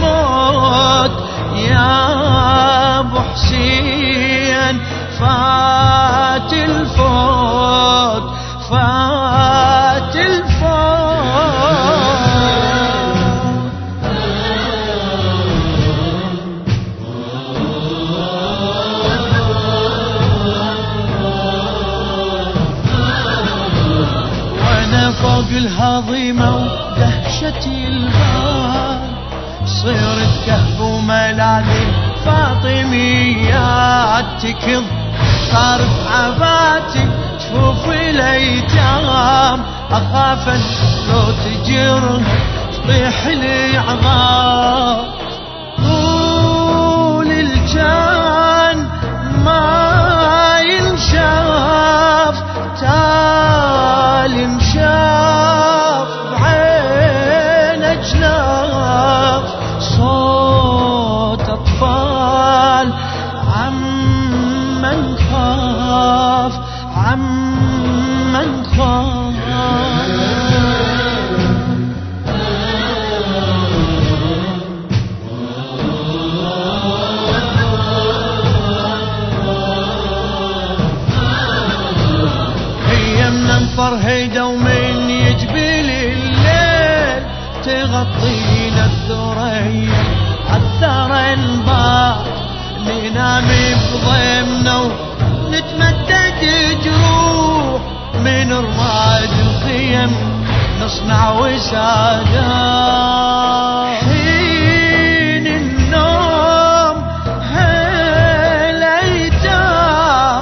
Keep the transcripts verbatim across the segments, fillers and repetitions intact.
الموت يا ابو حسين، فات الفوت فات الفوت. وانا فوق الهضيمة ودهشتي البال، صيرت كهف وملاذي فاطميات تكض، صارت عباتي تفوف الايتام، اخاف لو تجرها تطيح لي عظام. طول الجان ما ينشاف، تالي انشاف بعين اجلاف، صوت اطفال عمن خاف عمن خاف. هي من انفر هيدا ومن يجبل الليل، تغطينا الثريا عالثرى انبار، ننام بضيمنا ونتمدد جروح، من رماد الخيم نصنع وسادات. حين النوم هالايتام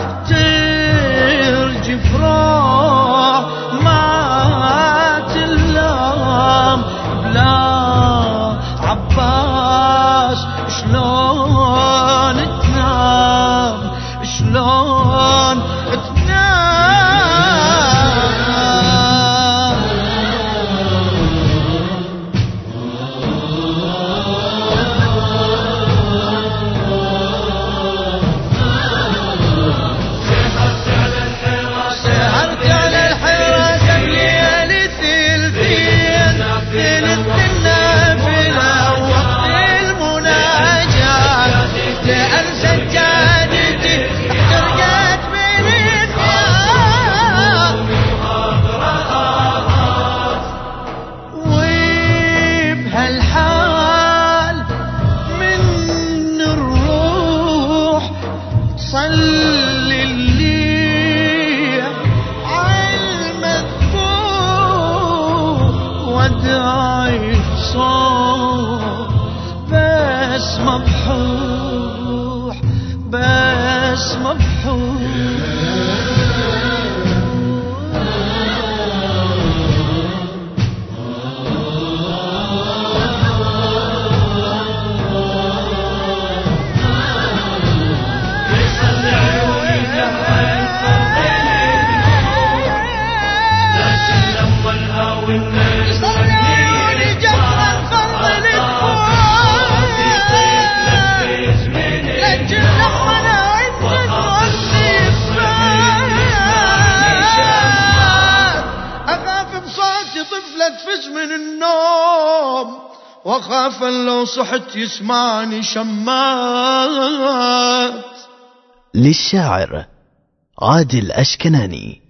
ترجف روح ما تلام، بلا عباس شلون تنام شلون تنام. سهرت على الحراس الليالي ثلثين، ثلث النافلة وقت المناجاة، لأن سجادتي احترقت بين الثياب، وبهالحال من الروح تصلي اللي عالمذبوح، وادعي صوت بس مبحوح بس مبحوح. طفلة من النوم، وخاف لو صحت يسمعني شمات. للشاعر عادل أشكناني.